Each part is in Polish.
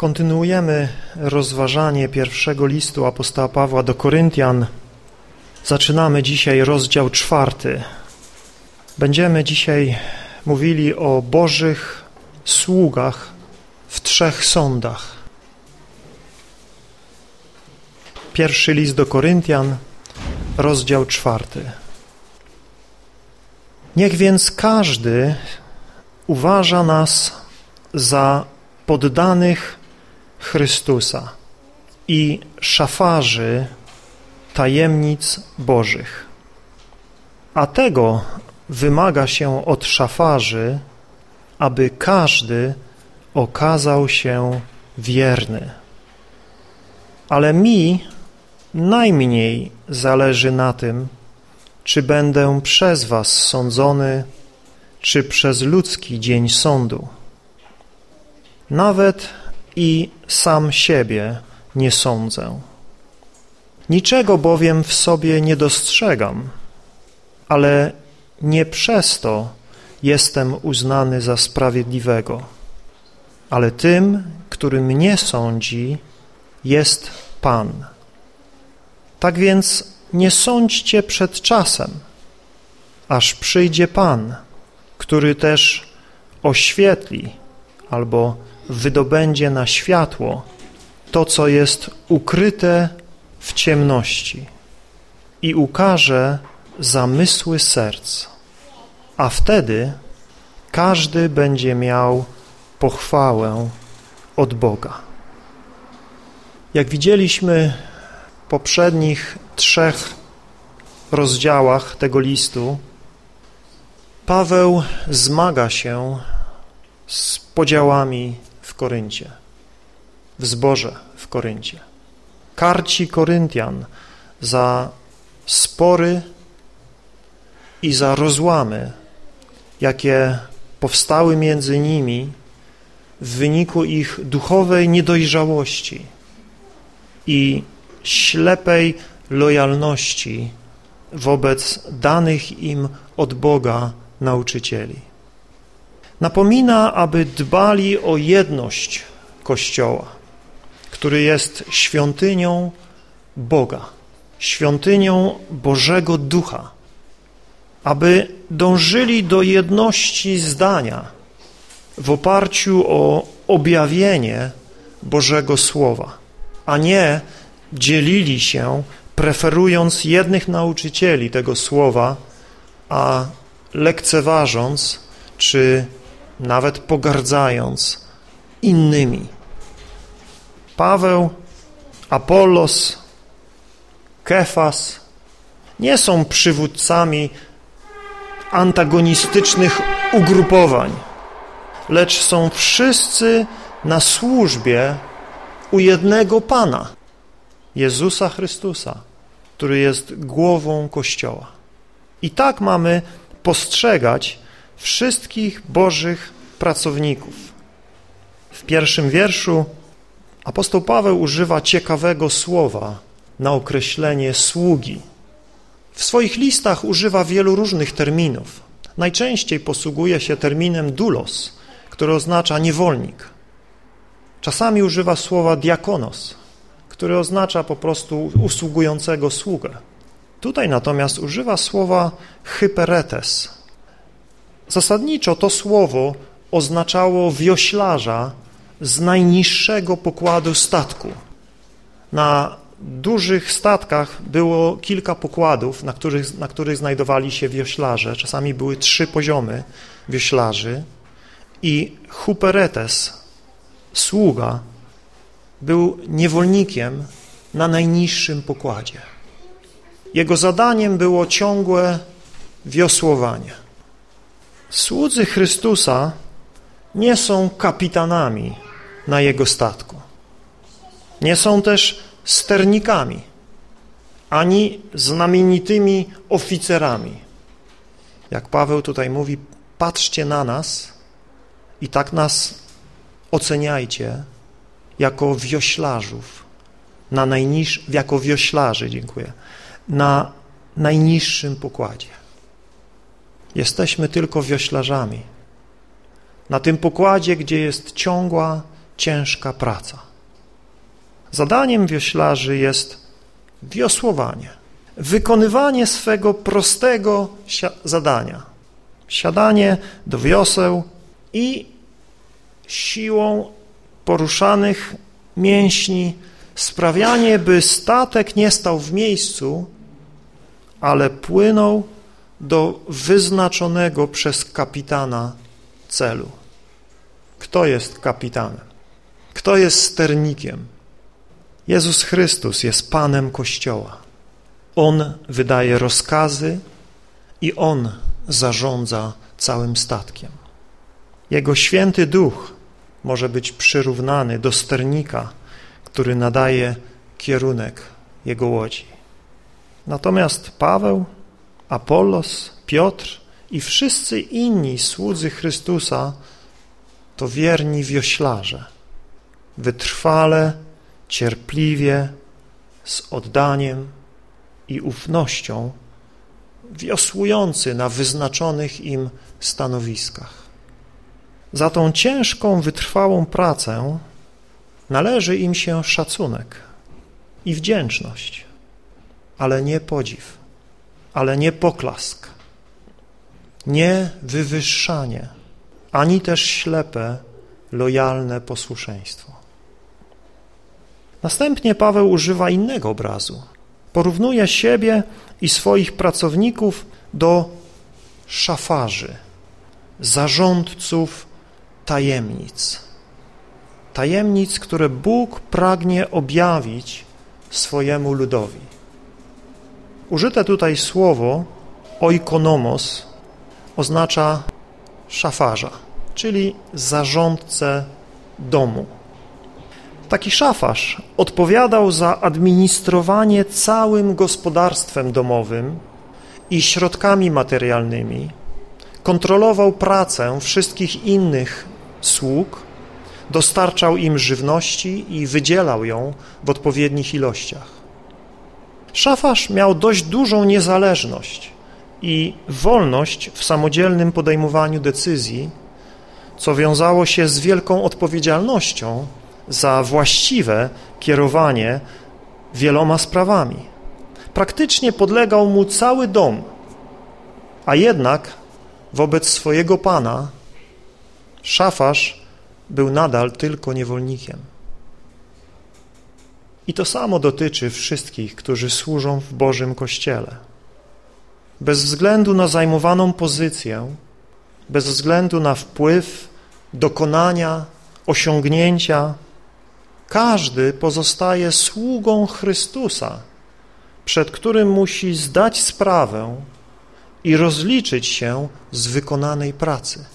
Kontynuujemy rozważanie pierwszego listu apostoła Pawła do Koryntian. Zaczynamy dzisiaj rozdział 4. Będziemy dzisiaj mówili o Bożych sługach w 3 sądach. Pierwszy list do Koryntian, rozdział 4. Niech więc każdy uważa nas za poddanych Chrystusa i szafarzy tajemnic Bożych. A tego wymaga się od szafarzy, aby każdy okazał się wierny. Ale mi najmniej zależy na tym, czy będę przez was sądzony, czy przez ludzki dzień sądu. Nawet i sam siebie nie sądzę. Niczego bowiem w sobie nie dostrzegam, ale nie przez to jestem uznany za sprawiedliwego, ale tym, który mnie sądzi, jest Pan. Tak więc nie sądźcie przed czasem, aż przyjdzie Pan, który też oświetli albo wydobędzie na światło to, co jest ukryte w ciemności i ukaże zamysły serc, a wtedy każdy będzie miał pochwałę od Boga. Jak widzieliśmy w poprzednich 3 rozdziałach tego listu, Paweł zmaga się z podziałami w Koryncie, w zborze w Koryncie. Karci Koryntian za spory i za rozłamy, jakie powstały między nimi w wyniku ich duchowej niedojrzałości i ślepej lojalności wobec danych im od Boga nauczycieli. Napomina, aby dbali o jedność Kościoła, który jest świątynią Boga, świątynią Bożego Ducha, aby dążyli do jedności zdania w oparciu o objawienie Bożego Słowa, a nie dzielili się, preferując jednych nauczycieli tego Słowa, a lekceważąc czy nawet pogardzając innymi. Paweł, Apollos, Kefas nie są przywódcami antagonistycznych ugrupowań, lecz są wszyscy na służbie u jednego Pana, Jezusa Chrystusa, który jest głową Kościoła. I tak mamy postrzegać wszystkich Bożych pracowników. W 1 wierszu apostoł Paweł używa ciekawego słowa na określenie sługi. W swoich listach używa wielu różnych terminów. Najczęściej posługuje się terminem doulos, który oznacza niewolnik. Czasami używa słowa diakonos, który oznacza po prostu usługującego sługę. Tutaj natomiast używa słowa hyperetes. Zasadniczo to słowo oznaczało wioślarza z najniższego pokładu statku. Na dużych statkach było kilka pokładów, na których znajdowali się wioślarze. Czasami były 3 poziomy wioślarzy i huperetes, sługa, był niewolnikiem na najniższym pokładzie. Jego zadaniem było ciągłe wiosłowanie. Słudzy Chrystusa nie są kapitanami na Jego statku. Nie są też sternikami, ani znamienitymi oficerami. Jak Paweł tutaj mówi, patrzcie na nas i tak nas oceniajcie jako wioślarzów, jako wioślarzy, na najniższym pokładzie. Jesteśmy tylko wioślarzami. Na tym pokładzie, gdzie jest ciągła ciężka praca. Zadaniem wioślarzy jest wiosłowanie, wykonywanie swego prostego zadania, siadanie do wioseł i siłą poruszanych mięśni sprawianie, by statek nie stał w miejscu, ale płynął do wyznaczonego przez kapitana celu. Kto jest kapitanem? Kto jest sternikiem? Jezus Chrystus jest Panem Kościoła. On wydaje rozkazy i On zarządza całym statkiem. Jego Święty Duch może być przyrównany do sternika, który nadaje kierunek jego łodzi. Natomiast Paweł, Apollos, Piotr i wszyscy inni słudzy Chrystusa to wierni wioślarze, wytrwale, cierpliwie, z oddaniem i ufnością wiosłujący na wyznaczonych im stanowiskach. Za tą ciężką, wytrwałą pracę należy im się szacunek i wdzięczność, ale nie podziw, ale nie poklask, nie wywyższanie, ani też ślepe, lojalne posłuszeństwo. Następnie Paweł używa innego obrazu. Porównuje siebie i swoich pracowników do szafarzy, zarządców tajemnic. Tajemnic, które Bóg pragnie objawić swojemu ludowi. Użyte tutaj słowo oikonomos oznacza szafarza, czyli zarządcę domu. Taki szafarz odpowiadał za administrowanie całym gospodarstwem domowym i środkami materialnymi, kontrolował pracę wszystkich innych sług, dostarczał im żywności i wydzielał ją w odpowiednich ilościach. Szafarz miał dość dużą niezależność i wolność w samodzielnym podejmowaniu decyzji, co wiązało się z wielką odpowiedzialnością za właściwe kierowanie wieloma sprawami. Praktycznie podlegał mu cały dom, a jednak wobec swojego Pana szafarz był nadal tylko niewolnikiem. I to samo dotyczy wszystkich, którzy służą w Bożym Kościele. Bez względu na zajmowaną pozycję, bez względu na wpływ, dokonania, osiągnięcia, każdy pozostaje sługą Chrystusa, przed którym musi zdać sprawę i rozliczyć się z wykonanej pracy.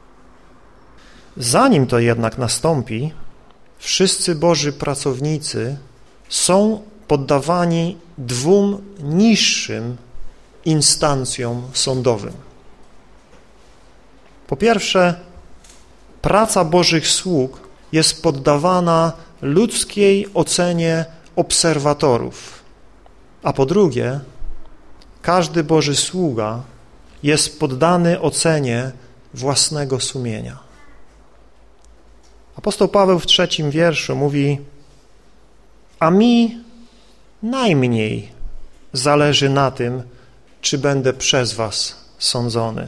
Zanim to jednak nastąpi, wszyscy Boży pracownicy są poddawani dwóm niższym instancjom sądowym. Po pierwsze, praca Bożych sług jest poddawana ludzkiej ocenie obserwatorów, a po drugie, każdy Boży sługa jest poddany ocenie własnego sumienia. Apostoł Paweł w 3 wierszu mówi: a mi najmniej zależy na tym, czy będę przez was sądzony.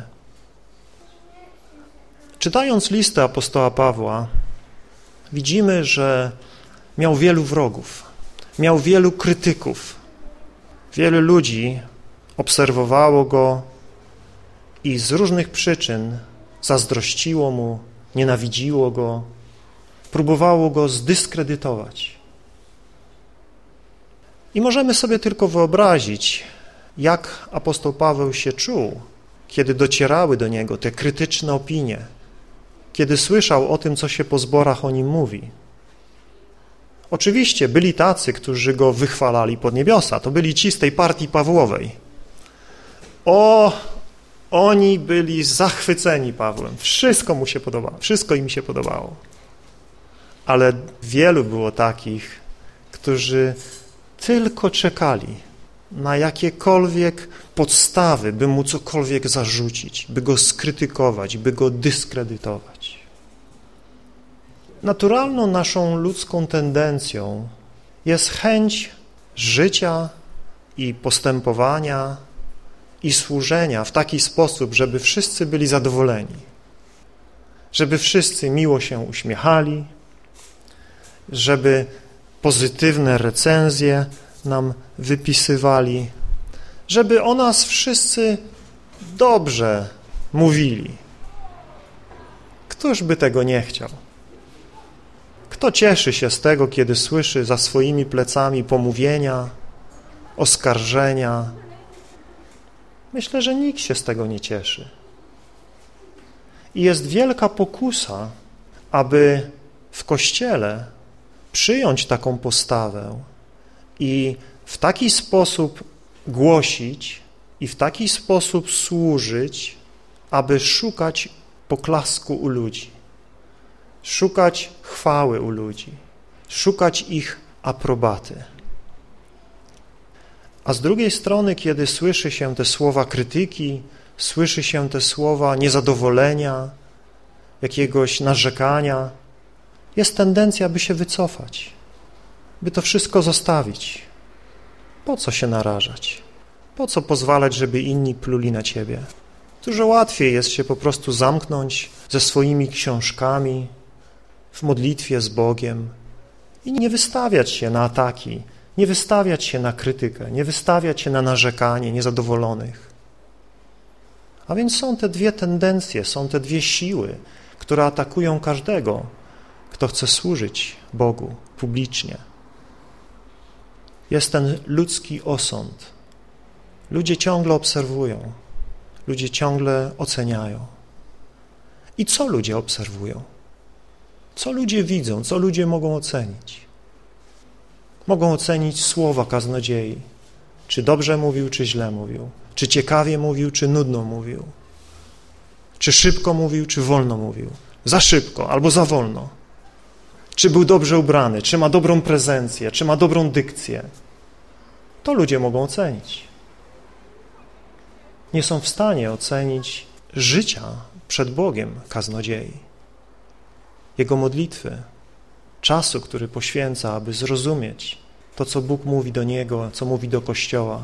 Czytając listę apostoła Pawła, widzimy, że miał wielu wrogów, miał wielu krytyków. Wielu ludzi obserwowało go i z różnych przyczyn zazdrościło mu, nienawidziło go, próbowało go zdyskredytować. I możemy sobie tylko wyobrazić, jak apostoł Paweł się czuł, kiedy docierały do niego te krytyczne opinie, kiedy słyszał o tym, co się po zborach o nim mówi. Oczywiście byli tacy, którzy go wychwalali pod niebiosa. To byli ci z tej partii Pawłowej. Oni byli zachwyceni Pawłem. Wszystko mu się podobało, wszystko im się podobało. Ale wielu było takich, którzy tylko czekali na jakiekolwiek podstawy, by mu cokolwiek zarzucić, by go skrytykować, by go dyskredytować. Naturalną naszą ludzką tendencją jest chęć życia i postępowania i służenia w taki sposób, żeby wszyscy byli zadowoleni, żeby wszyscy miło się uśmiechali, żeby pozytywne recenzje nam wypisywali, żeby o nas wszyscy dobrze mówili. Któż by tego nie chciał? Kto cieszy się z tego, kiedy słyszy za swoimi plecami pomówienia, oskarżenia? Myślę, że nikt się z tego nie cieszy. I jest wielka pokusa, aby w Kościele przyjąć taką postawę i w taki sposób głosić i w taki sposób służyć, aby szukać poklasku u ludzi, szukać chwały u ludzi, szukać ich aprobaty. A z drugiej strony, kiedy słyszy się te słowa krytyki, słyszy się te słowa niezadowolenia, jakiegoś narzekania, jest tendencja, by się wycofać, by to wszystko zostawić. Po co się narażać? Po co pozwalać, żeby inni pluli na ciebie? Dużo łatwiej jest się po prostu zamknąć ze swoimi książkami, w modlitwie z Bogiem i nie wystawiać się na ataki, nie wystawiać się na krytykę, nie wystawiać się na narzekanie niezadowolonych. A więc są te dwie tendencje, są te dwie siły, które atakują każdego, kto chce służyć Bogu publicznie. Jest ten ludzki osąd. Ludzie ciągle obserwują, ludzie ciągle oceniają. I co ludzie obserwują? Co ludzie widzą, co ludzie mogą ocenić? Mogą ocenić słowa kaznodziei, czy dobrze mówił, czy źle mówił, czy ciekawie mówił, czy nudno mówił, czy szybko mówił, czy wolno mówił, za szybko albo za wolno, czy był dobrze ubrany, czy ma dobrą prezencję, czy ma dobrą dykcję. To ludzie mogą ocenić. Nie są w stanie ocenić życia przed Bogiem kaznodziei, jego modlitwy, czasu, który poświęca, aby zrozumieć to, co Bóg mówi do niego, co mówi do Kościoła.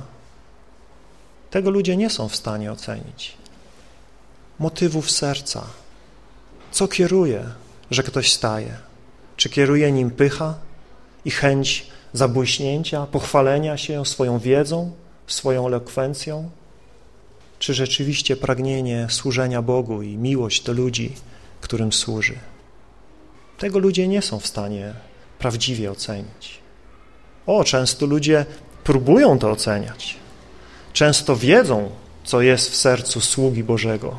Tego ludzie nie są w stanie ocenić. Motywów serca. Co kieruje, że ktoś staje? Czy kieruje nim pycha i chęć zabłyśnięcia, pochwalenia się swoją wiedzą, swoją elokwencją? Czy rzeczywiście pragnienie służenia Bogu i miłość do ludzi, którym służy? Tego ludzie nie są w stanie prawdziwie ocenić. Często ludzie próbują to oceniać. Często wiedzą, co jest w sercu sługi Bożego.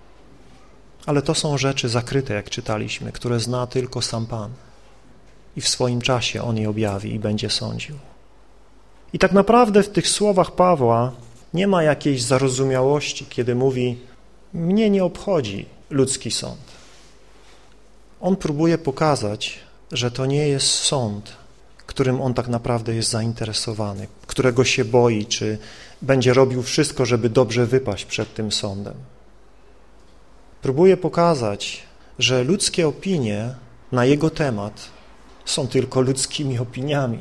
Ale to są rzeczy zakryte, jak czytaliśmy, które zna tylko sam Pan. I w swoim czasie On je objawi i będzie sądził. I tak naprawdę w tych słowach Pawła nie ma jakiejś zarozumiałości, kiedy mówi: mnie nie obchodzi ludzki sąd. On próbuje pokazać, że to nie jest sąd, którym on tak naprawdę jest zainteresowany, którego się boi, czy będzie robił wszystko, żeby dobrze wypaść przed tym sądem. Próbuje pokazać, że ludzkie opinie na jego temat są tylko ludzkimi opiniami.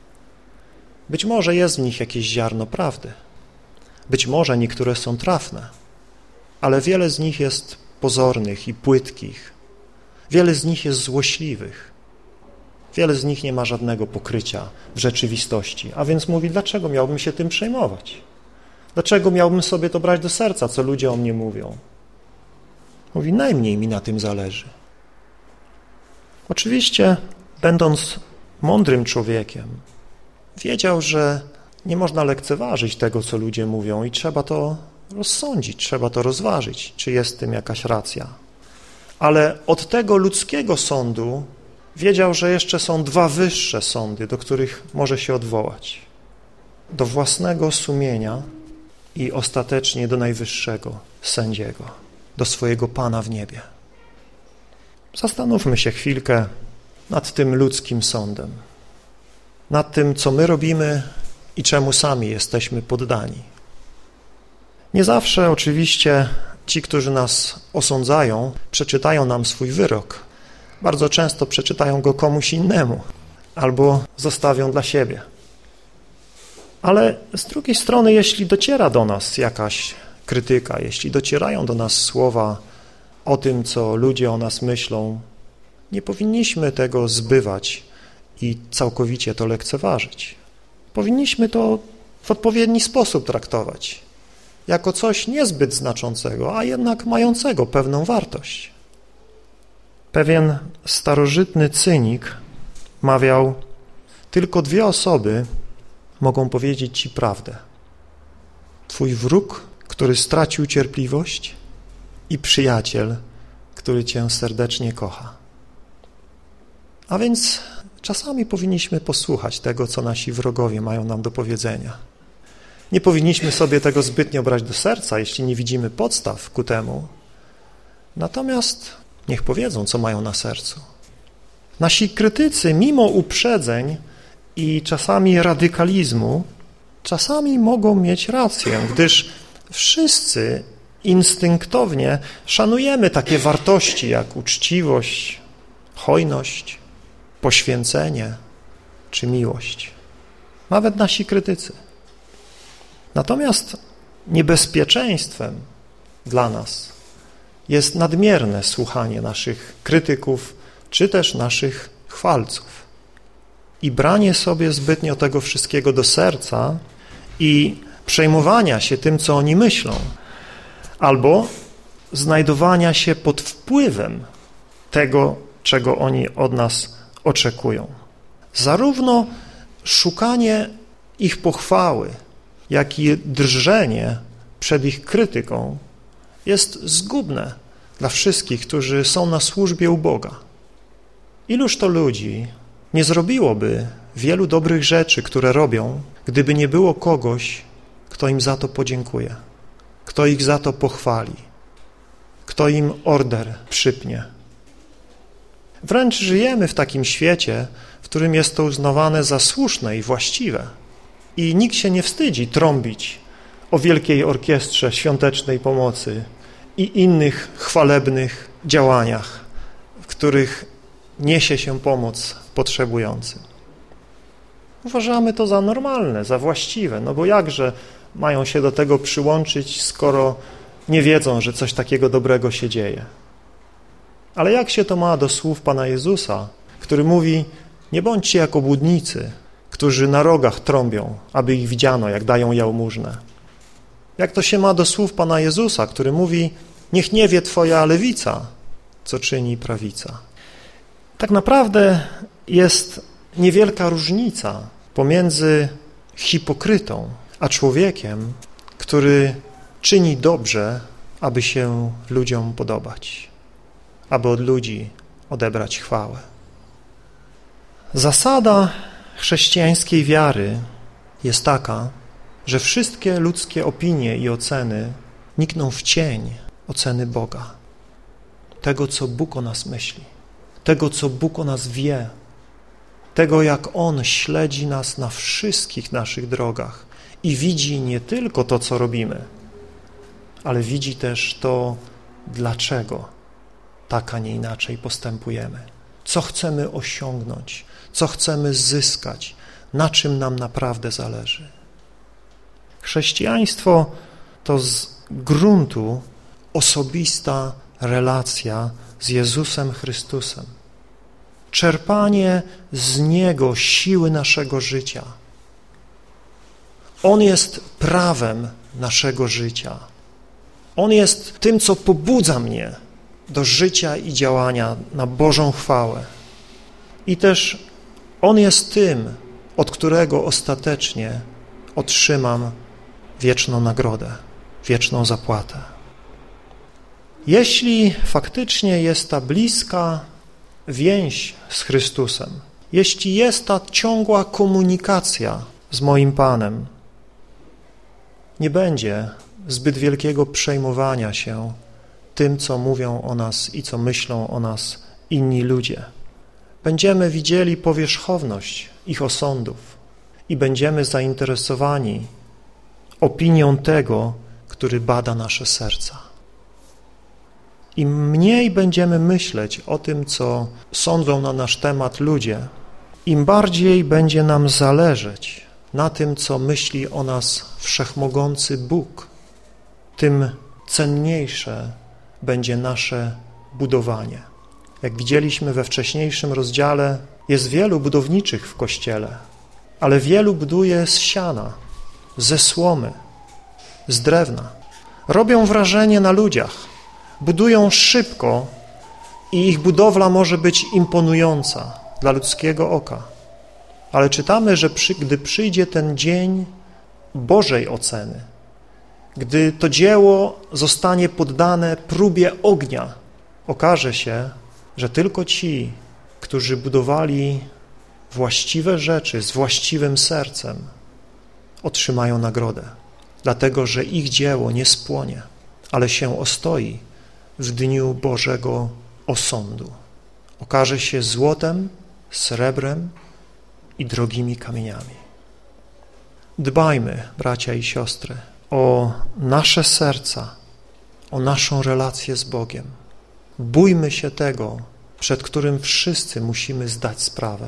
Być może jest w nich jakieś ziarno prawdy. Być może niektóre są trafne, ale wiele z nich jest pozornych i płytkich. Wiele z nich jest złośliwych. Wiele z nich nie ma żadnego pokrycia w rzeczywistości. A więc mówi, dlaczego miałbym się tym przejmować? Dlaczego miałbym sobie to brać do serca, co ludzie o mnie mówią? Mówi, najmniej mi na tym zależy. Oczywiście, będąc mądrym człowiekiem, wiedział, że nie można lekceważyć tego, co ludzie mówią i trzeba to rozsądzić, trzeba to rozważyć, czy jest w tym jakaś racja. Ale od tego ludzkiego sądu wiedział, że jeszcze są dwa wyższe sądy, do których może się odwołać. Do własnego sumienia i ostatecznie do najwyższego sędziego, do swojego Pana w niebie. Zastanówmy się chwilkę nad tym ludzkim sądem, nad tym, co my robimy i czemu sami jesteśmy poddani. Nie zawsze oczywiście ci, którzy nas osądzają, przeczytają nam swój wyrok, bardzo często przeczytają go komuś innemu albo zostawią dla siebie. Ale z drugiej strony, jeśli dociera do nas jakaś krytyka, jeśli docierają do nas słowa o tym, co ludzie o nas myślą, nie powinniśmy tego zbywać i całkowicie to lekceważyć. Powinniśmy to w odpowiedni sposób traktować, jako coś niezbyt znaczącego, a jednak mającego pewną wartość. Pewien starożytny cynik mawiał: tylko 2 osoby mogą powiedzieć ci prawdę. Twój wróg, który stracił cierpliwość, i przyjaciel, który cię serdecznie kocha. A więc czasami powinniśmy posłuchać tego, co nasi wrogowie mają nam do powiedzenia. Nie powinniśmy sobie tego zbytnio brać do serca, jeśli nie widzimy podstaw ku temu. Natomiast niech powiedzą, co mają na sercu. Nasi krytycy, mimo uprzedzeń i czasami radykalizmu, czasami mogą mieć rację, gdyż wszyscy instynktownie szanujemy takie wartości jak uczciwość, hojność, poświęcenie czy miłość. Nawet nasi krytycy. Natomiast niebezpieczeństwem dla nas jest nadmierne słuchanie naszych krytyków czy też naszych chwalców i branie sobie zbytnio tego wszystkiego do serca i przejmowania się tym, co oni myślą, albo znajdowania się pod wpływem tego, czego oni od nas oczekują. Zarówno szukanie ich pochwały, jak i drżenie przed ich krytyką jest zgubne dla wszystkich, którzy są na służbie u Boga. Iluż to ludzi nie zrobiłoby wielu dobrych rzeczy, które robią, gdyby nie było kogoś, kto im za to podziękuje, kto ich za to pochwali, kto im order przypnie. Wręcz żyjemy w takim świecie, w którym jest to uznawane za słuszne i właściwe. I nikt się nie wstydzi trąbić o wielkiej orkiestrze świątecznej pomocy i innych chwalebnych działaniach, w których niesie się pomoc potrzebującym. Uważamy to za normalne, za właściwe, no bo jakże mają się do tego przyłączyć, skoro nie wiedzą, że coś takiego dobrego się dzieje. Ale jak się to ma do słów Pana Jezusa, który mówi: nie bądźcie jak obłudnicy, którzy na rogach trąbią, aby ich widziano, jak dają jałmużnę. Jak to się ma do słów Pana Jezusa, który mówi: niech nie wie twoja lewica, co czyni prawica. Tak naprawdę jest niewielka różnica pomiędzy hipokrytą a człowiekiem, który czyni dobrze, aby się ludziom podobać, aby od ludzi odebrać chwałę. Zasada chrześcijańskiej wiary jest taka, że wszystkie ludzkie opinie i oceny nikną w cień oceny Boga, tego, co Bóg o nas myśli, tego, co Bóg o nas wie, tego, jak On śledzi nas na wszystkich naszych drogach i widzi nie tylko to, co robimy, ale widzi też to, dlaczego tak, a nie inaczej postępujemy, co chcemy osiągnąć, co chcemy zyskać, na czym nam naprawdę zależy. Chrześcijaństwo to z gruntu osobista relacja z Jezusem Chrystusem. Czerpanie z Niego siły naszego życia. On jest prawem naszego życia. On jest tym, co pobudza mnie do życia i działania na Bożą chwałę. I też On jest tym, od którego ostatecznie otrzymam wieczną nagrodę, wieczną zapłatę. Jeśli faktycznie jest ta bliska więź z Chrystusem, jeśli jest ta ciągła komunikacja z moim Panem, nie będzie zbyt wielkiego przejmowania się tym, co mówią o nas i co myślą o nas inni ludzie. Będziemy widzieli powierzchowność ich osądów i będziemy zainteresowani opinią tego, który bada nasze serca. Im mniej będziemy myśleć o tym, co sądzą na nasz temat ludzie, im bardziej będzie nam zależeć na tym, co myśli o nas wszechmogący Bóg, tym cenniejsze będzie nasze budowanie. Jak widzieliśmy we wcześniejszym rozdziale, jest wielu budowniczych w Kościele, ale wielu buduje z siana, ze słomy, z drewna. Robią wrażenie na ludziach, budują szybko i ich budowla może być imponująca dla ludzkiego oka. Ale czytamy, że gdy przyjdzie ten dzień Bożej oceny, gdy to dzieło zostanie poddane próbie ognia, okaże się, że tylko ci, którzy budowali właściwe rzeczy z właściwym sercem, otrzymają nagrodę, dlatego że ich dzieło nie spłonie, ale się ostoi w dniu Bożego osądu. Okaże się złotem, srebrem i drogimi kamieniami. Dbajmy, bracia i siostry, o nasze serca, o naszą relację z Bogiem. Bójmy się tego, przed którym wszyscy musimy zdać sprawę.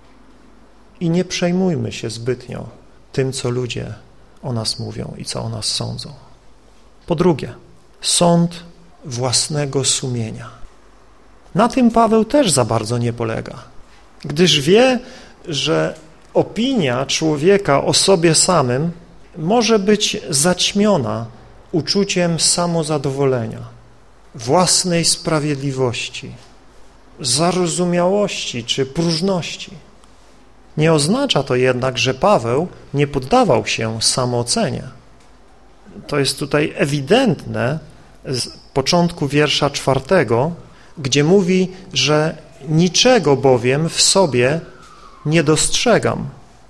I nie przejmujmy się zbytnio tym, co ludzie o nas mówią i co o nas sądzą. Po drugie, sąd własnego sumienia. Na tym Paweł też za bardzo nie polega, gdyż wie, że opinia człowieka o sobie samym może być zaćmiona uczuciem samozadowolenia, własnej sprawiedliwości, zarozumiałości czy próżności. Nie oznacza to jednak, że Paweł nie poddawał się samoocenie. To jest tutaj ewidentne z początku wiersza 4, gdzie mówi, że niczego bowiem w sobie nie dostrzegam.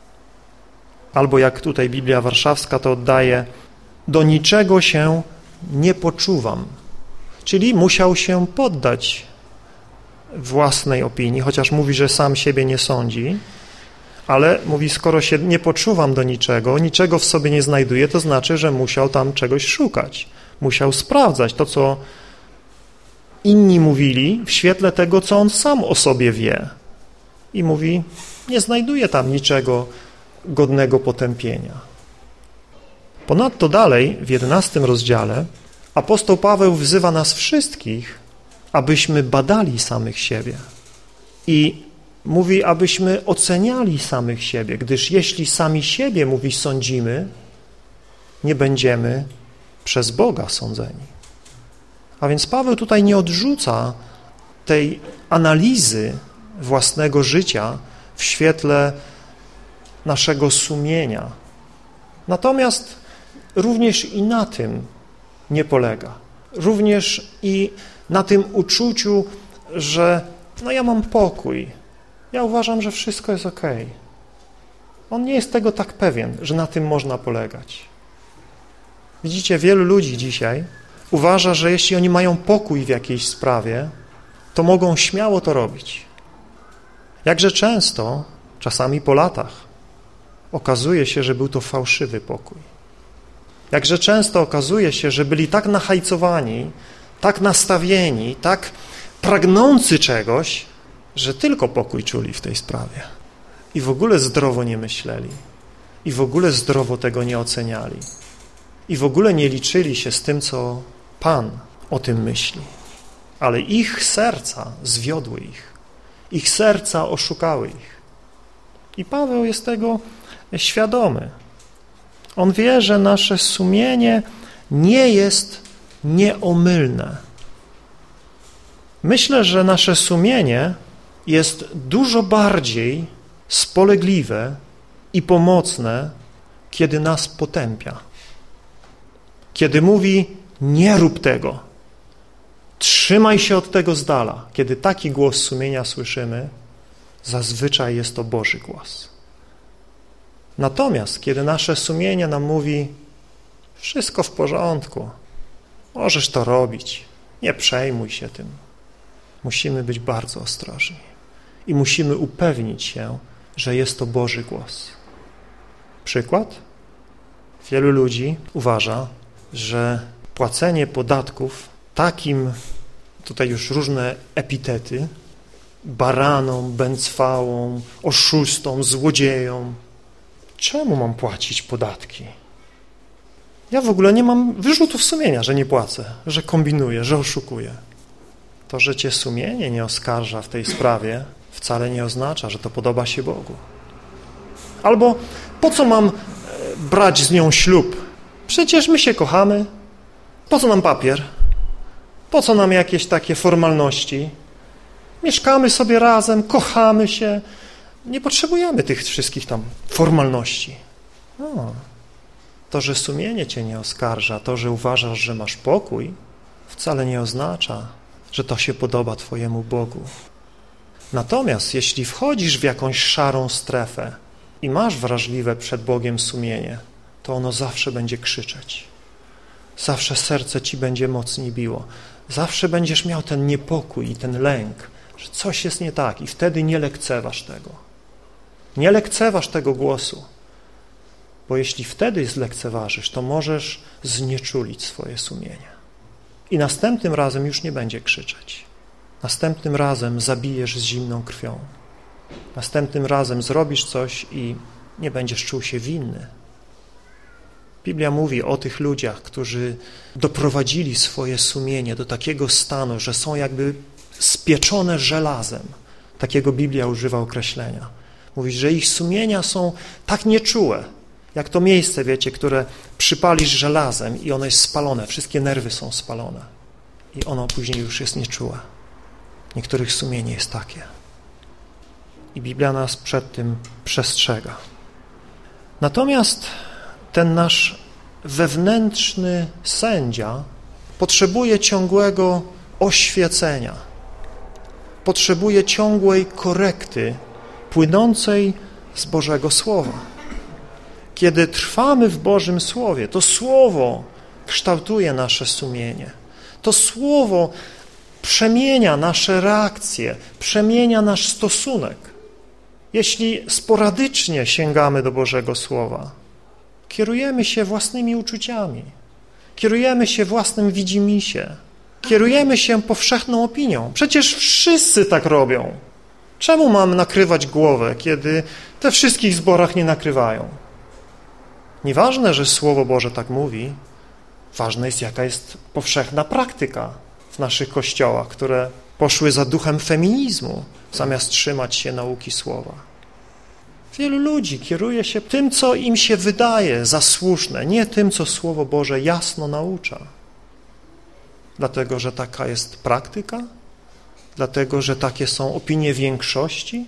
Albo jak tutaj Biblia Warszawska to oddaje, do niczego się nie poczuwam. Czyli musiał się poddać własnej opinii, chociaż mówi, że sam siebie nie sądzi, ale mówi, skoro się nie poczuwam do niczego, niczego w sobie nie znajduję, to znaczy, że musiał tam czegoś szukać. Musiał sprawdzać to, co inni mówili w świetle tego, co on sam o sobie wie. I mówi, nie znajduję tam niczego godnego potępienia. Ponadto dalej, w 11 rozdziale, apostoł Paweł wzywa nas wszystkich, abyśmy badali samych siebie. I mówi, abyśmy oceniali samych siebie, gdyż jeśli sami siebie, mówi, sądzimy, nie będziemy przez Boga sądzeni. A więc Paweł tutaj nie odrzuca tej analizy własnego życia w świetle naszego sumienia. Natomiast również i na tym nie polega. Również i na tym uczuciu, że ja mam pokój, ja uważam, że wszystko jest okej. On nie jest tego tak pewien, że na tym można polegać. Widzicie, wielu ludzi dzisiaj uważa, że jeśli oni mają pokój w jakiejś sprawie, to mogą śmiało to robić. Jakże często, czasami po latach, okazuje się, że był to fałszywy pokój. Jakże często okazuje się, że byli tak nachajcowani, tak nastawieni, tak pragnący czegoś, że tylko pokój czuli w tej sprawie. I w ogóle zdrowo nie myśleli. I w ogóle zdrowo tego nie oceniali. I w ogóle nie liczyli się z tym, co Pan o tym myśli. Ale ich serca zwiodły ich. Ich serca oszukały ich. I Paweł jest tego świadomy. On wie, że nasze sumienie nie jest nieomylne. Myślę, że nasze sumienie jest dużo bardziej spolegliwe i pomocne, kiedy nas potępia. Kiedy mówi, nie rób tego, trzymaj się od tego z dala. Kiedy taki głos sumienia słyszymy, zazwyczaj jest to Boży głos. Natomiast kiedy nasze sumienie nam mówi, wszystko w porządku, możesz to robić, nie przejmuj się tym, musimy być bardzo ostrożni i musimy upewnić się, że jest to Boży głos. Przykład? Wielu ludzi uważa, że płacenie podatków takim tutaj już różne epitety, baraną, bęcwałą, oszustą, złodzieją. Czemu mam płacić podatki? Ja w ogóle nie mam wyrzutów sumienia, że nie płacę, że kombinuję, że oszukuję. To, że cię sumienie nie oskarża w tej sprawie, wcale nie oznacza, że to podoba się Bogu. Albo po co mam brać z nią ślub? Przecież my się kochamy. Po co nam papier? Po co nam jakieś takie formalności? Mieszkamy sobie razem, kochamy się. Nie potrzebujemy tych wszystkich tam formalności. To, że sumienie cię nie oskarża, to, że uważasz, że masz pokój, wcale nie oznacza, że to się podoba twojemu Bogu. Natomiast jeśli wchodzisz w jakąś szarą strefę i masz wrażliwe przed Bogiem sumienie, to ono zawsze będzie krzyczeć. Zawsze serce ci będzie mocniej biło. Zawsze będziesz miał ten niepokój i ten lęk, że coś jest nie tak i wtedy nie lekceważ tego. Nie lekceważ tego głosu, bo jeśli wtedy zlekceważysz, to możesz znieczulić swoje sumienie. I następnym razem już nie będzie krzyczeć. Następnym razem zabijesz z zimną krwią. Następnym razem zrobisz coś i nie będziesz czuł się winny. Biblia mówi o tych ludziach, którzy doprowadzili swoje sumienie do takiego stanu, że są jakby spieczone żelazem. Takiego Biblia używa określenia. Mówi, że ich sumienia są tak nieczułe, jak to miejsce, wiecie, które przypalisz żelazem i ono jest spalone, wszystkie nerwy są spalone i ono później już jest nieczułe. Niektórych sumienie jest takie. I Biblia nas przed tym przestrzega. Natomiast ten nasz wewnętrzny sędzia potrzebuje ciągłego oświecenia, potrzebuje ciągłej korekty płynącej z Bożego Słowa. Kiedy trwamy w Bożym Słowie, to Słowo kształtuje nasze sumienie. To Słowo przemienia nasze reakcje, przemienia nasz stosunek. Jeśli sporadycznie sięgamy do Bożego Słowa, kierujemy się własnymi uczuciami, kierujemy się własnym widzimisię, kierujemy się powszechną opinią. Przecież wszyscy tak robią. Czemu mam nakrywać głowę, kiedy te wszystkich zborach nie nakrywają? Nieważne, że Słowo Boże tak mówi, ważne jest, jaka jest powszechna praktyka w naszych kościołach, które poszły za duchem feminizmu, zamiast trzymać się nauki Słowa. Wielu ludzi kieruje się tym, co im się wydaje za słuszne, nie tym, co Słowo Boże jasno naucza. Dlatego, że taka jest praktyka? Dlatego, że takie są opinie większości?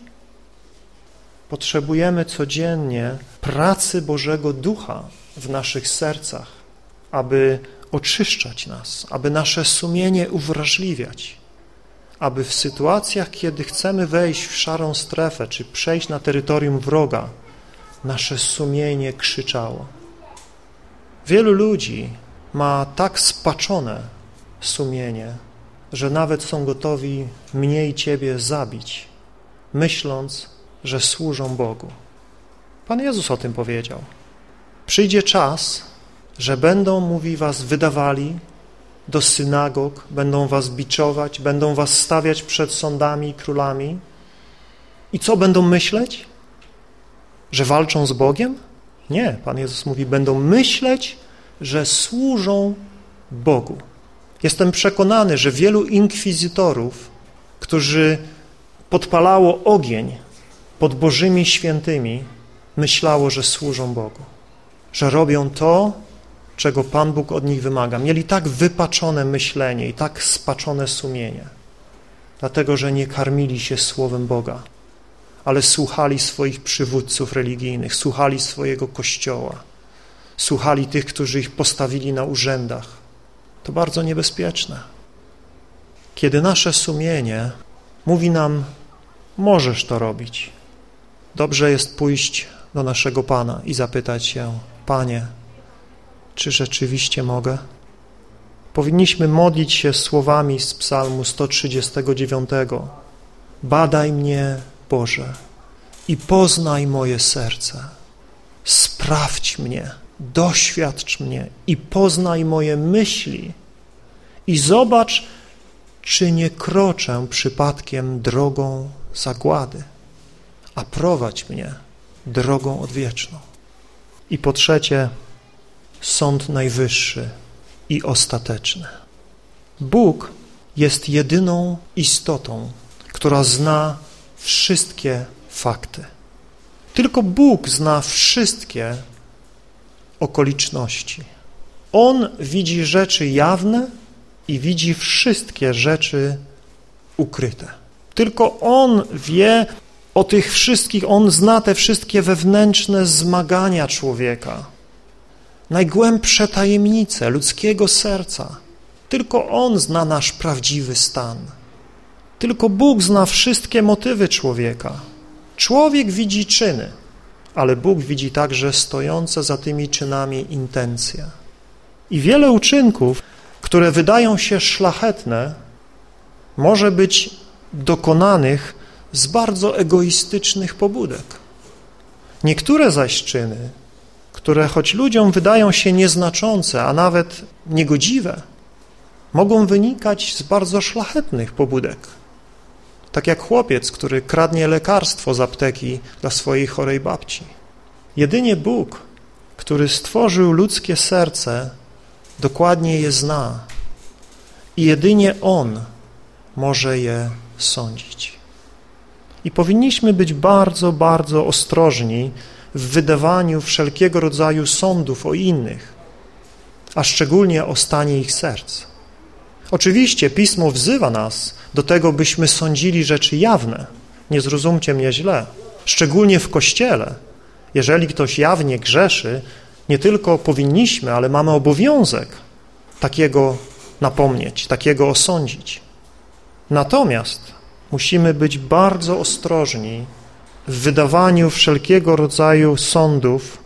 Potrzebujemy codziennie pracy Bożego Ducha w naszych sercach, aby oczyszczać nas, aby nasze sumienie uwrażliwiać, aby w sytuacjach, kiedy chcemy wejść w szarą strefę, czy przejść na terytorium wroga, nasze sumienie krzyczało. Wielu ludzi ma tak spaczone sumienie, że nawet są gotowi mnie i ciebie zabić, myśląc, że służą Bogu. Pan Jezus o tym powiedział. Przyjdzie czas, że będą, mówi, was wydawali do synagog, będą was biczować, będą was stawiać przed sądami i królami. I co będą myśleć? Że walczą z Bogiem? Nie, Pan Jezus mówi, będą myśleć, że służą Bogu. Jestem przekonany, że wielu inkwizytorów, którzy podpalało ogień pod Bożymi świętymi, myślało, że służą Bogu, że robią to, czego Pan Bóg od nich wymaga. Mieli tak wypaczone myślenie i tak spaczone sumienie, dlatego, że nie karmili się Słowem Boga, ale słuchali swoich przywódców religijnych, słuchali swojego Kościoła, słuchali tych, którzy ich postawili na urzędach. To bardzo niebezpieczne. Kiedy nasze sumienie mówi nam, możesz to robić, dobrze jest pójść do naszego Pana i zapytać się, Panie, czy rzeczywiście mogę? Powinniśmy modlić się słowami z Psalmu 139. Badaj mnie, Boże, i poznaj moje serce. Sprawdź mnie, doświadcz mnie i poznaj moje myśli i zobacz, czy nie kroczę przypadkiem drogą zagłady, a prowadź mnie drogą odwieczną. I po trzecie, sąd najwyższy i ostateczny. Bóg jest jedyną istotą, która zna wszystkie fakty. Tylko Bóg zna wszystkie okoliczności. On widzi rzeczy jawne i widzi wszystkie rzeczy ukryte. Tylko On wie o tych wszystkich, On zna te wszystkie wewnętrzne zmagania człowieka, najgłębsze tajemnice ludzkiego serca. Tylko On zna nasz prawdziwy stan. Tylko Bóg zna wszystkie motywy człowieka. Człowiek widzi czyny, ale Bóg widzi także stojące za tymi czynami intencje. I wiele uczynków, które wydają się szlachetne, może być dokonanych z bardzo egoistycznych pobudek. Niektóre zaś czyny, które choć ludziom wydają się nieznaczące, a nawet niegodziwe, mogą wynikać z bardzo szlachetnych pobudek. Tak jak chłopiec, który kradnie lekarstwo z apteki dla swojej chorej babci. Jedynie Bóg, który stworzył ludzkie serce, dokładnie je zna i jedynie On może je sądzić. I powinniśmy być bardzo, bardzo ostrożni w wydawaniu wszelkiego rodzaju sądów o innych, a szczególnie o stanie ich serc. Oczywiście Pismo wzywa nas do tego, byśmy sądzili rzeczy jawne. Nie zrozumcie mnie źle. Szczególnie w Kościele. Jeżeli ktoś jawnie grzeszy, nie tylko powinniśmy, ale mamy obowiązek takiego napomnieć, takiego osądzić. Natomiast musimy być bardzo ostrożni w wydawaniu wszelkiego rodzaju sądów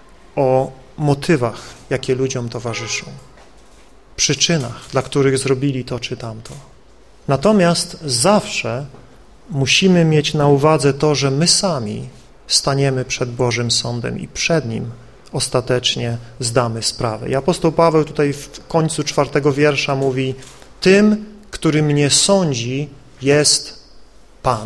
o motywach, jakie ludziom towarzyszą, przyczynach, dla których zrobili to czy tamto. Natomiast zawsze musimy mieć na uwadze to, że my sami staniemy przed Bożym Sądem i przed Nim ostatecznie zdamy sprawę. I apostoł Paweł tutaj w końcu 4 wiersza mówi: tym, który mnie sądzi, jest Pan.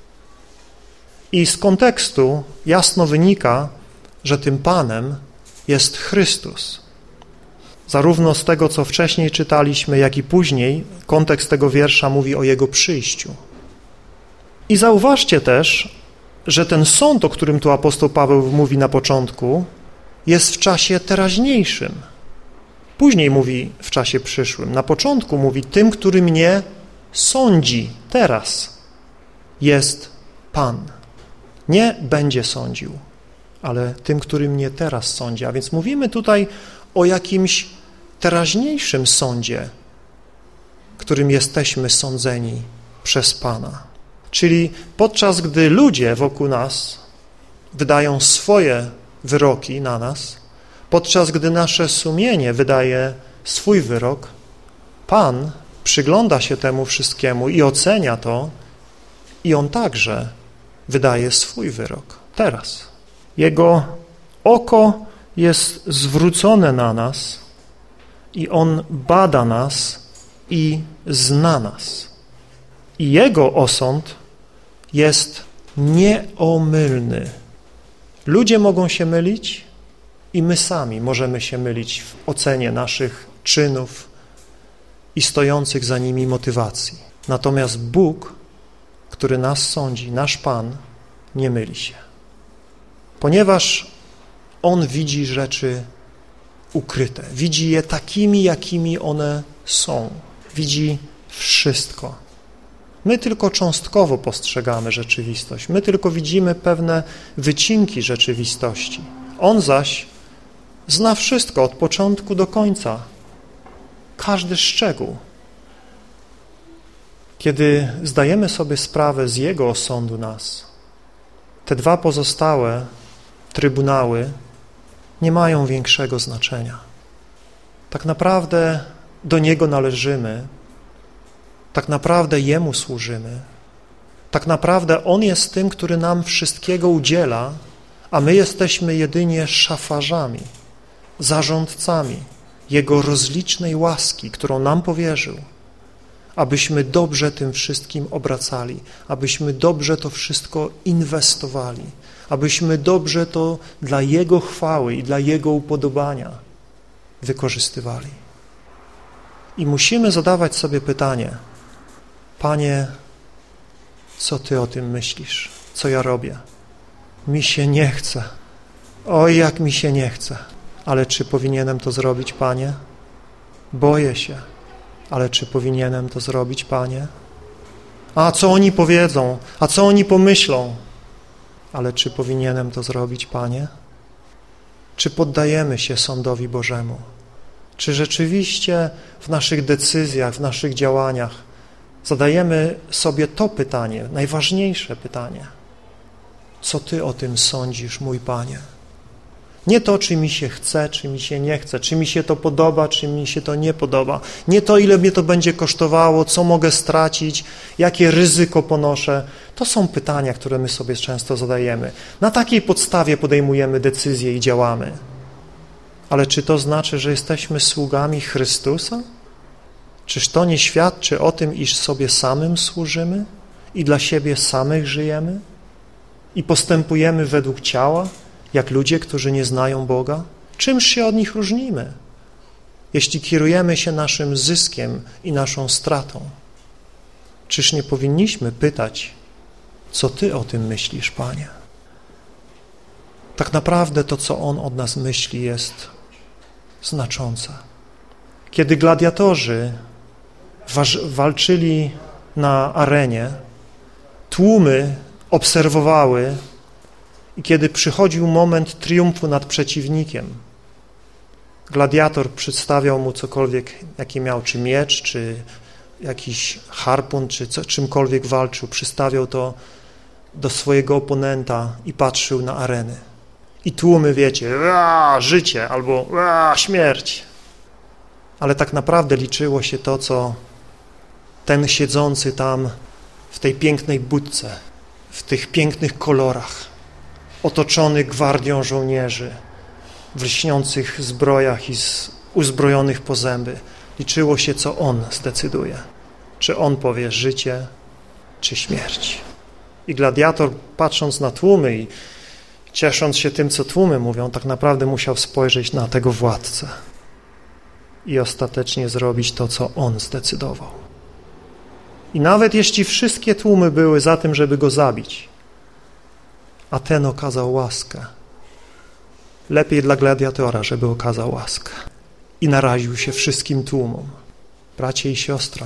I z kontekstu jasno wynika, że tym Panem jest Chrystus. Zarówno z tego, co wcześniej czytaliśmy, jak i później kontekst tego wiersza mówi o Jego przyjściu. I zauważcie też, że ten sąd, o którym tu apostoł Paweł mówi na początku, jest w czasie teraźniejszym. Później mówi w czasie przyszłym. Na początku mówi: tym, który mnie sądzi teraz, jest Pan. Nie będzie sądził, ale tym, który mnie teraz sądzi. A więc mówimy tutaj o jakimś teraźniejszym sądzie, którym jesteśmy sądzeni przez Pana. Czyli podczas gdy ludzie wokół nas wydają swoje wyroki na nas, podczas gdy nasze sumienie wydaje swój wyrok, Pan przygląda się temu wszystkiemu i ocenia to i On także wydaje swój wyrok teraz. Jego oko jest zwrócone na nas i On bada nas i zna nas. I Jego osąd jest nieomylny. Ludzie mogą się mylić i my sami możemy się mylić w ocenie naszych czynów i stojących za nimi motywacji. Natomiast Bóg, który nas sądzi, nasz Pan, nie myli się. Ponieważ On widzi rzeczy ukryte. Widzi je takimi, jakimi one są. Widzi wszystko. My tylko cząstkowo postrzegamy rzeczywistość. My tylko widzimy pewne wycinki rzeczywistości. On zaś zna wszystko od początku do końca. Każdy szczegół. Kiedy zdajemy sobie sprawę z Jego osądu nas, te dwa pozostałe trybunały nie mają większego znaczenia. Tak naprawdę do Niego należymy, tak naprawdę Jemu służymy, tak naprawdę On jest tym, który nam wszystkiego udziela, a my jesteśmy jedynie szafarzami, zarządcami Jego rozlicznej łaski, którą nam powierzył, abyśmy dobrze tym wszystkim obracali, abyśmy dobrze to wszystko inwestowali, abyśmy dobrze to dla Jego chwały i dla Jego upodobania wykorzystywali. I musimy zadawać sobie pytanie: Panie, co Ty o tym myślisz? Co ja robię? Mi się nie chce. Oj, jak mi się nie chce. Ale czy powinienem to zrobić, Panie? Boję się. Ale czy powinienem to zrobić, Panie? A co oni powiedzą? A co oni pomyślą? Ale czy powinienem to zrobić, Panie? Czy poddajemy się sądowi Bożemu? Czy rzeczywiście w naszych decyzjach, w naszych działaniach zadajemy sobie to pytanie, najważniejsze pytanie: co Ty o tym sądzisz, mój Panie? Nie to, czy mi się chce, czy mi się nie chce, czy mi się to podoba, czy mi się to nie podoba. Nie to, ile mnie to będzie kosztowało, co mogę stracić, jakie ryzyko ponoszę. To są pytania, które my sobie często zadajemy. Na takiej podstawie podejmujemy decyzje i działamy. Ale czy to znaczy, że jesteśmy sługami Chrystusa? Czyż to nie świadczy o tym, iż sobie samym służymy i dla siebie samych żyjemy i postępujemy według ciała, jak ludzie, którzy nie znają Boga? Czymż się od nich różnimy, jeśli kierujemy się naszym zyskiem i naszą stratą? Czyż nie powinniśmy pytać, co Ty o tym myślisz, Panie? Tak naprawdę to, co On od nas myśli, jest znaczące. Kiedy gladiatorzy walczyli na arenie, tłumy obserwowały, i kiedy przychodził moment triumfu nad przeciwnikiem, gladiator przedstawiał mu cokolwiek, jaki miał, czy miecz, czy jakiś harpun, czy czymkolwiek walczył, przystawiał to do swojego oponenta i patrzył na arenę. I tłumy, wiecie, życie albo śmierć. Ale tak naprawdę liczyło się to, co ten siedzący tam w tej pięknej budce, w tych pięknych kolorach, otoczony gwardią żołnierzy w lśniących zbrojach i uzbrojonych po zęby. Liczyło się, co on zdecyduje. Czy on powie życie, czy śmierć. I gladiator, patrząc na tłumy i ciesząc się tym, co tłumy mówią, tak naprawdę musiał spojrzeć na tego władcę i ostatecznie zrobić to, co on zdecydował. I nawet jeśli wszystkie tłumy były za tym, żeby go zabić, a ten okazał łaskę, lepiej dla gladiatora, żeby okazał łaskę i naraził się wszystkim tłumom. Bracie i siostro,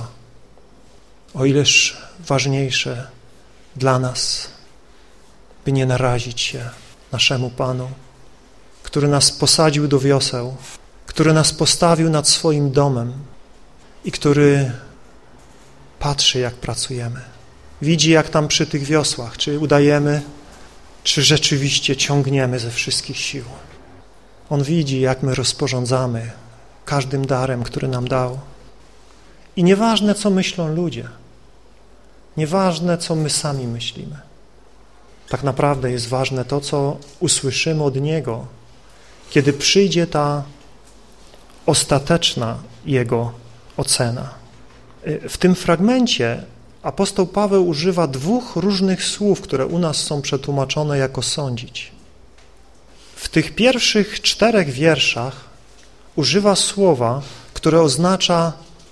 o ileż ważniejsze dla nas, by nie narazić się naszemu Panu, który nas posadził do wioseł, który nas postawił nad swoim domem i który patrzy, jak pracujemy. Widzi, jak tam przy tych wiosłach, czy udajemy, czy rzeczywiście ciągniemy ze wszystkich sił. On widzi, jak my rozporządzamy każdym darem, który nam dał. I nieważne, co myślą ludzie, nieważne, co my sami myślimy. Tak naprawdę jest ważne to, co usłyszymy od Niego, kiedy przyjdzie ta ostateczna Jego ocena. W tym fragmencie apostoł Paweł używa dwóch różnych słów, które u nas są przetłumaczone jako sądzić. W tych pierwszych 4 wierszach używa słowa, które oznacza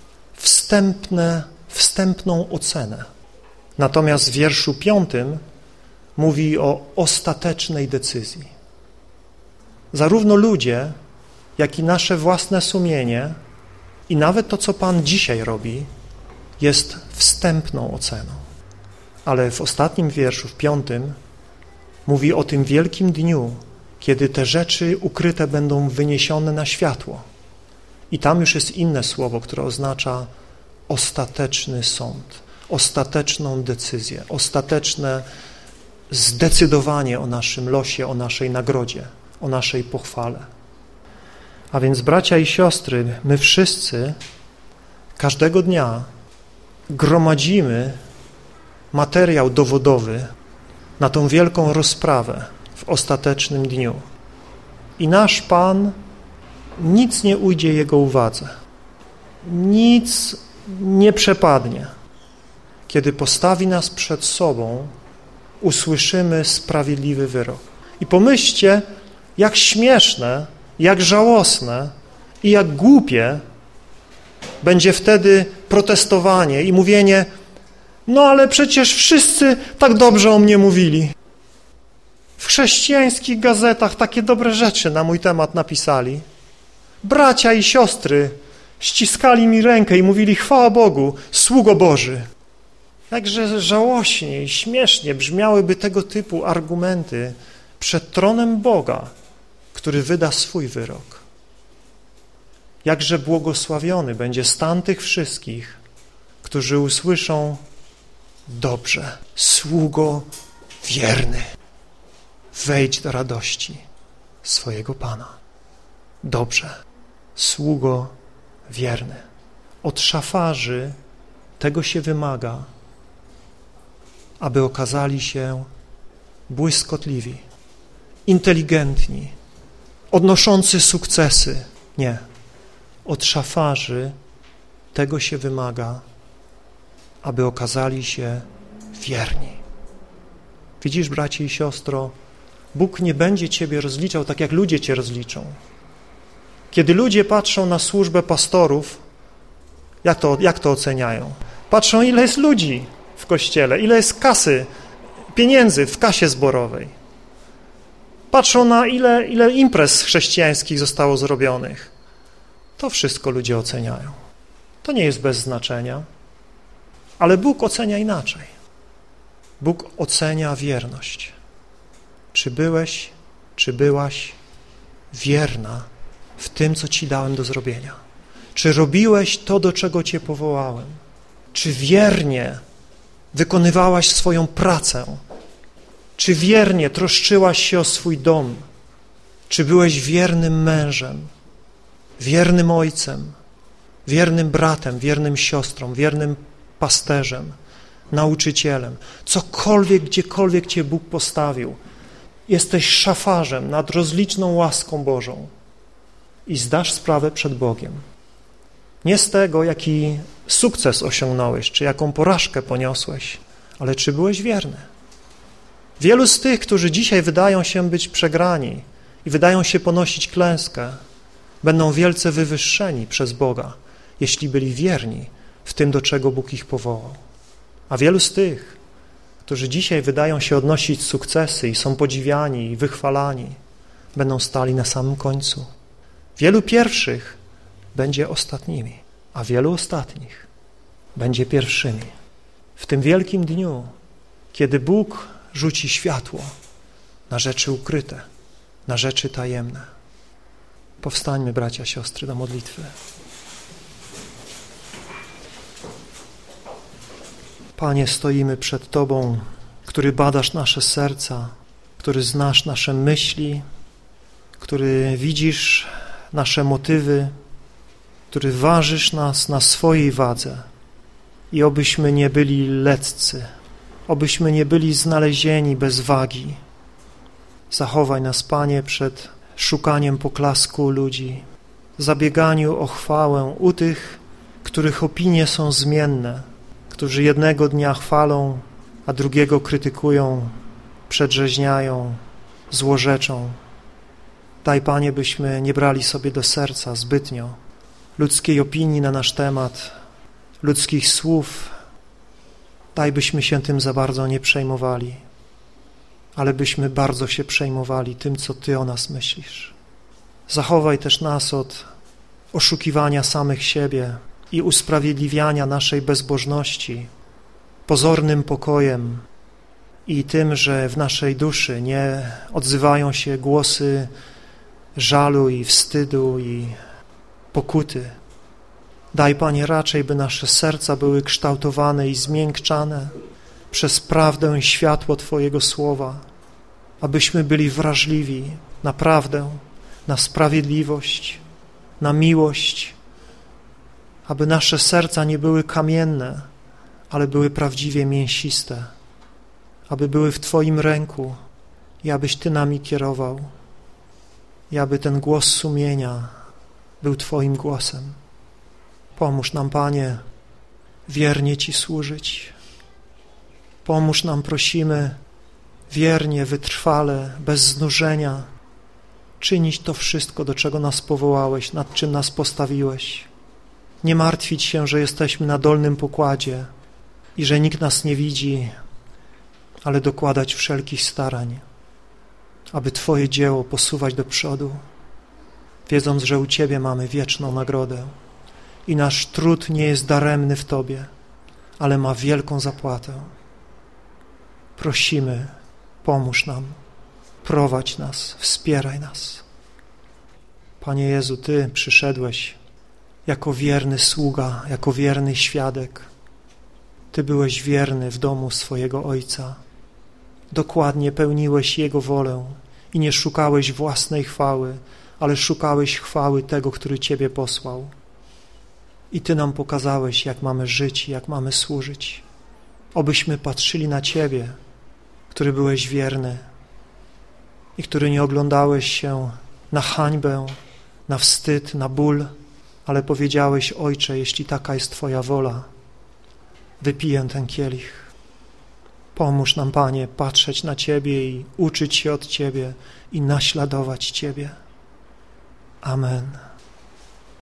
wstępną ocenę. Natomiast w wierszu 5 mówi o ostatecznej decyzji. Zarówno ludzie, jak i nasze własne sumienie i nawet to, co Pan dzisiaj robi, jest wstępną oceną. Ale w ostatnim wierszu, w 5, mówi o tym wielkim dniu, kiedy te rzeczy ukryte będą wyniesione na światło. I tam już jest inne słowo, które oznacza ostateczny sąd, ostateczną decyzję, ostateczne zdecydowanie o naszym losie, o naszej nagrodzie, o naszej pochwale. A więc, bracia i siostry, my wszyscy każdego dnia gromadzimy materiał dowodowy na tą wielką rozprawę w ostatecznym dniu. I nasz Pan, nic nie ujdzie Jego uwadze. Nic nie przepadnie. Kiedy postawi nas przed sobą, usłyszymy sprawiedliwy wyrok. I pomyślcie, jak śmieszne, jak żałosne i jak głupie będzie wtedy protestowanie i mówienie: no ale przecież wszyscy tak dobrze o mnie mówili. W chrześcijańskich gazetach takie dobre rzeczy na mój temat napisali. Bracia i siostry ściskali mi rękę i mówili: chwała Bogu, sługo Boży. Jakże żałośnie i śmiesznie brzmiałyby tego typu argumenty przed tronem Boga, który wyda swój wyrok. Jakże błogosławiony będzie stan tych wszystkich, którzy usłyszą: dobrze, sługo wierny, wejdź do radości swojego Pana. Dobrze, sługo wierny. Od szafarzy tego się wymaga, aby okazali się błyskotliwi, inteligentni, odnoszący sukcesy. Nie. Od szafarzy tego się wymaga, aby okazali się wierni. Widzisz, bracie i siostro, Bóg nie będzie ciebie rozliczał tak, jak ludzie cię rozliczą. Kiedy ludzie patrzą na służbę pastorów, jak to oceniają? Patrzą, ile jest ludzi w kościele, ile jest kasy, pieniędzy w kasie zborowej. Patrzą na ile imprez chrześcijańskich zostało zrobionych. To wszystko ludzie oceniają. To nie jest bez znaczenia, ale Bóg ocenia inaczej. Bóg ocenia wierność. Czy byłeś, czy byłaś wierna w tym, co ci dałem do zrobienia? Czy robiłeś to, do czego cię powołałem? Czy wiernie wykonywałaś swoją pracę? Czy wiernie troszczyłaś się o swój dom? Czy byłeś wiernym mężem, wiernym ojcem, wiernym bratem, wiernym siostrą, wiernym pasterzem, nauczycielem? Cokolwiek, gdziekolwiek cię Bóg postawił, jesteś szafarzem nad rozliczną łaską Bożą i zdasz sprawę przed Bogiem. Nie z tego, jaki sukces osiągnąłeś, czy jaką porażkę poniosłeś, ale czy byłeś wierny. Wielu z tych, którzy dzisiaj wydają się być przegrani i wydają się ponosić klęskę, będą wielce wywyższeni przez Boga, jeśli byli wierni w tym, do czego Bóg ich powołał. A wielu z tych, którzy dzisiaj wydają się odnosić sukcesy i są podziwiani i wychwalani, będą stali na samym końcu. Wielu pierwszych będzie ostatnimi, a wielu ostatnich będzie pierwszymi. W tym wielkim dniu, kiedy Bóg rzuci światło na rzeczy ukryte, na rzeczy tajemne. Powstańmy, bracia, siostry, do modlitwy. Panie, stoimy przed Tobą, który badasz nasze serca, który znasz nasze myśli, który widzisz nasze motywy, który ważysz nas na swojej wadze i obyśmy nie byli leccy, obyśmy nie byli znalezieni bez wagi. Zachowaj nas, Panie, przed szukaniem poklasku ludzi, zabieganiu o chwałę u tych, których opinie są zmienne, którzy jednego dnia chwalą, a drugiego krytykują, przedrzeźniają, złorzeczą. Daj, Panie, byśmy nie brali sobie do serca zbytnio ludzkiej opinii na nasz temat, ludzkich słów. Daj, byśmy się tym za bardzo nie przejmowali, ale byśmy bardzo się przejmowali tym, co Ty o nas myślisz. Zachowaj też nas od oszukiwania samych siebie i usprawiedliwiania naszej bezbożności pozornym pokojem i tym, że w naszej duszy nie odzywają się głosy żalu i wstydu i pokuty. Daj, Panie, raczej, by nasze serca były kształtowane i zmiękczane przez prawdę i światło Twojego słowa, abyśmy byli wrażliwi na prawdę, na sprawiedliwość, na miłość, aby nasze serca nie były kamienne, ale były prawdziwie mięsiste, aby były w Twoim ręku i abyś Ty nami kierował i aby ten głos sumienia był Twoim głosem. Pomóż nam, Panie, wiernie Ci służyć. Pomóż nam, prosimy, wiernie, wytrwale, bez znużenia, czynić to wszystko, do czego nas powołałeś, nad czym nas postawiłeś. Nie martwić się, że jesteśmy na dolnym pokładzie i że nikt nas nie widzi, ale dokładać wszelkich starań, aby Twoje dzieło posuwać do przodu, wiedząc, że u Ciebie mamy wieczną nagrodę i nasz trud nie jest daremny w Tobie, ale ma wielką zapłatę. Prosimy, pomóż nam, prowadź nas, wspieraj nas. Panie Jezu, Ty przyszedłeś jako wierny sługa, jako wierny świadek. Ty byłeś wierny w domu swojego Ojca. Dokładnie pełniłeś Jego wolę i nie szukałeś własnej chwały, ale szukałeś chwały tego, który Ciebie posłał. I Ty nam pokazałeś, jak mamy żyć, jak mamy służyć. Obyśmy patrzyli na Ciebie, który byłeś wierny i który nie oglądałeś się na hańbę, na wstyd, na ból, ale powiedziałeś: Ojcze, jeśli taka jest Twoja wola, wypiję ten kielich. Pomóż nam, Panie, patrzeć na Ciebie i uczyć się od Ciebie i naśladować Ciebie. Amen.